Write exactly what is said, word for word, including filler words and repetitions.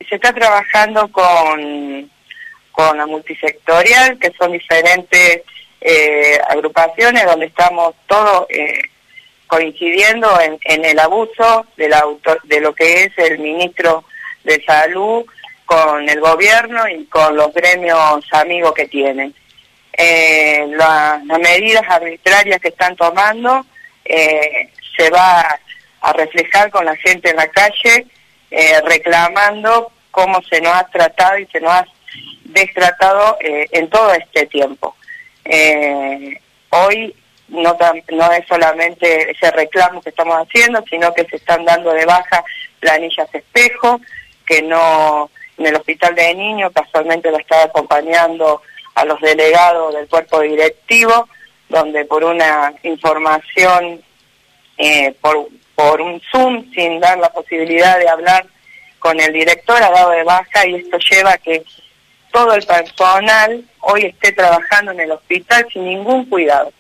se está trabajando con, con la multisectorial, que son diferentes eh, agrupaciones donde estamos todos eh, coincidiendo en, en el abuso de, la autor, de lo que es el ministro de Salud con el gobierno y con los gremios amigos que tienen. Eh, la, las medidas arbitrarias que están tomando eh, se va a, a reflejar con la gente en la calle eh, reclamando cómo se nos ha tratado y se nos ha destratado eh, en todo este tiempo. Eh, hoy no, no es solamente ese reclamo que estamos haciendo, sino que se están dando de baja planillas espejo, que no, en el hospital de niños casualmente la estaba acompañando a los delegados del cuerpo directivo, donde por una información, eh, por, por un Zoom, sin dar la posibilidad de hablar con el director, ha dado de baja, y esto lleva a que todo el personal hoy esté trabajando en el hospital sin ningún cuidado.